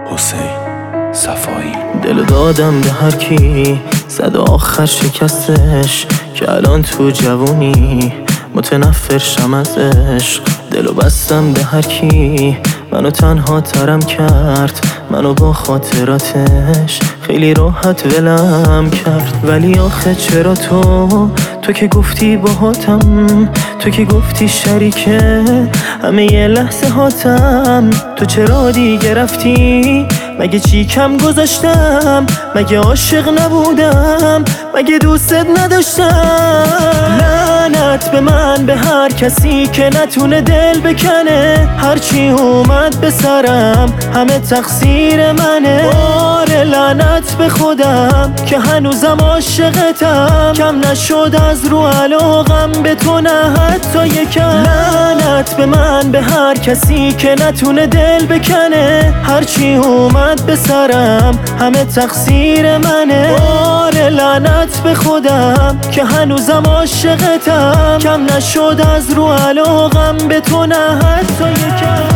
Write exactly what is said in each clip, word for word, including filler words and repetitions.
حسین صفایی. دلو دادم به هر کی زد آخر شکستش، که الان تو جوونی متنفر شم از عشق. دلو بستم به هر کی منو تنها ترم کرد، منو با خاطراتش خیلی راحت ولم کرد. ولی آخه چرا تو تو که گفتی باهاتم، تو که گفتی شریکه همه یه لحظه هاتم، تو چرا دیگه رفتی؟ مگه چی کم گذاشتم؟ مگه عاشق نبودم؟ مگه دوستت نداشتم؟ لعنت به من، به هر کسی که نتونه دل بکنه. هرچی اومد به سرم همه تقصیر منه. آره لعنت به خودم که هنوزم عاشقتم، کم نشد از رو علاقم به تو نه حتی یکم. لعنت به من، به هر کسی که نتونه دل بکنه. هرچی اومد به سرم همه تقصیر منه. آره لعنت به خودم که هنوزم عاشقتم، کم نشد از رو علاقم به تو نه حتی یکم.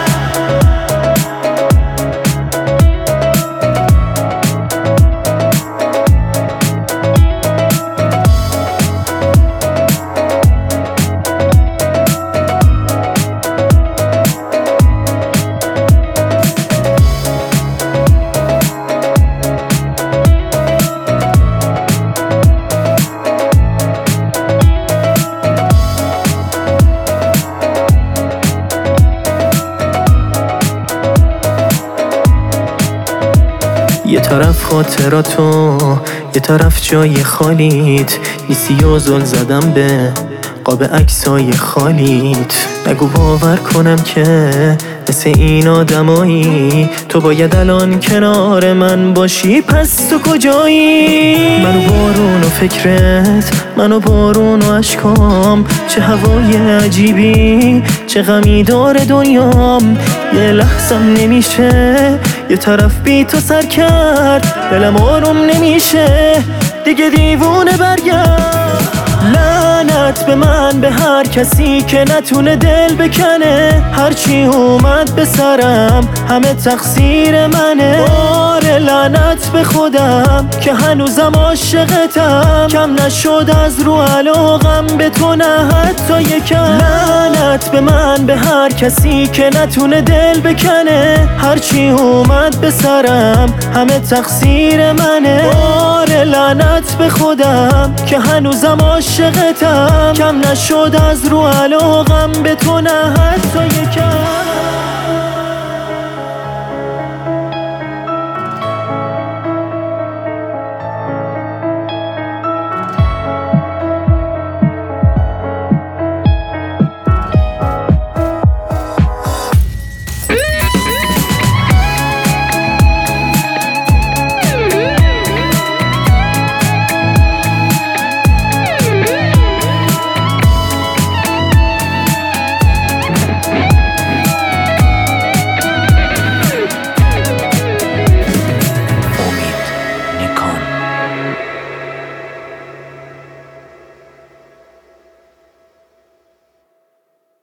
یه طرف خاطراتو، یه طرف جای خالیت، ایسی و زل زدم به قاب عکسای خالیت. نگو باور کنم که مثل این آدمایی تو باید الان کنار من باشی، پس تو کجایی؟ منو بارون و فکرت، منو بارون و عشقام، چه هوای عجیبی، چه غمی داره دنیام. یه لحظم نمیشه یه طرف بی تو سر کرد، دلم آروم نمیشه دیگه دیوونه برگرد. لعنت به من، به هر کسی که نتونه دل بکنه. هرچی اومد به سرم همه تقصیر منه. آره لعنت به خودم که هنوزم عاشقتم، کم نشد از رو علاقم به تو نه حتی یکم. لعنت به من، به هر کسی که نتونه دل بکنه. هرچی اومد به سرم همه تقصیر منه. آره لعنت به خودم که هنوزم عاشقتم، کم نشد از رو علاقم به تو نه حتی یکم.